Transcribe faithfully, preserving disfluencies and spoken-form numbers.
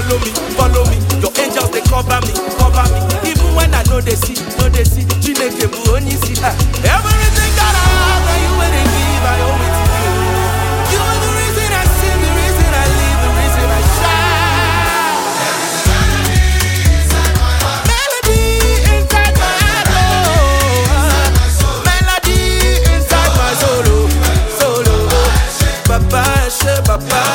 follow me, follow me. Your angels they cover me, cover me. Even when I know they see, know they see. Chineke bu only see. Ah. Everything that I have, and you will give, I owe it to you. You are the reason I sing, the reason I live, the reason I shine. Melody inside my heart, oh. Melody inside my soul, oh. Soul, oh. Papa, she, papa.